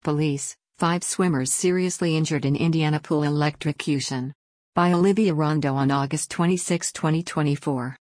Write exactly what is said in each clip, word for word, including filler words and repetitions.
Police, five swimmers seriously injured in Indiana pool electrocution. By Olivia Rondo on August twenty-sixth, twenty twenty-four.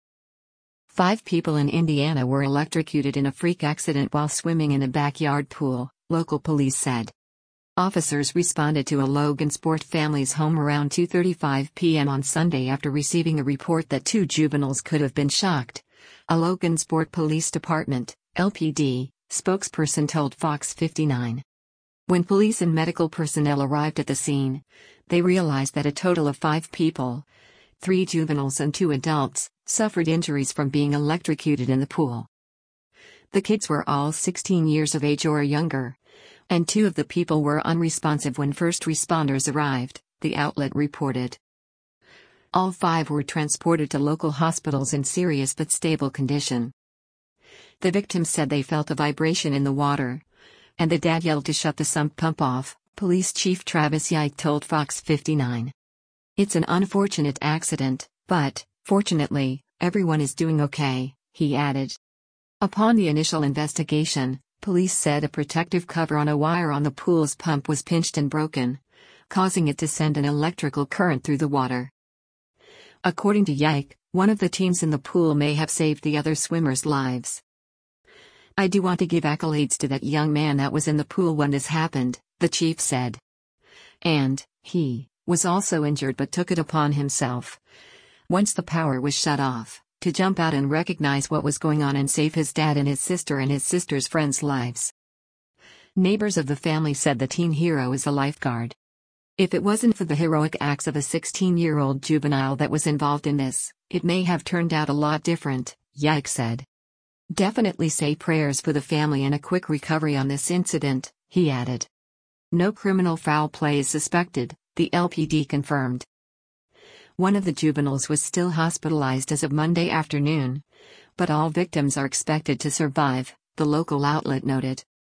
Five people in Indiana were electrocuted in a freak accident while swimming in a backyard pool, local police said. Officers responded to a Logansport family's home around two thirty-five p m on Sunday after receiving a report that two juveniles could have been shocked. A Logansport Police Department, L P D, spokesperson told Fox fifty-nine. When police and medical personnel arrived at the scene, they realized that a total of five people, three juveniles and two adults, suffered injuries from being electrocuted in the pool. The kids were all sixteen years of age or younger, and two of the people were unresponsive when first responders arrived, the outlet reported. All five were transported to local hospitals in serious but stable condition. The victims said they felt a vibration in the water, and the dad yelled to shut the sump pump off, Police Chief Travis Yike told Fox fifty-nine. It's an unfortunate accident, but, fortunately, everyone is doing okay, he added. Upon the initial investigation, police said a protective cover on a wire on the pool's pump was pinched and broken, causing it to send an electrical current through the water. According to Yike, one of the teams in the pool may have saved the other swimmers' lives. I do want to give accolades to that young man that was in the pool when this happened, the chief said. And, he, was also injured but took it upon himself, once the power was shut off, to jump out and recognize what was going on and save his dad and his sister and his sister's friends' lives. Neighbors of the family said the teen hero is a lifeguard. If it wasn't for the heroic acts of a sixteen-year-old juvenile that was involved in this, it may have turned out a lot different, Yike said. Definitely say prayers for the family and a quick recovery on this incident, he added. No criminal foul play is suspected, the L P D confirmed. One of the juveniles was still hospitalized as of Monday afternoon, but all victims are expected to survive, the local outlet noted.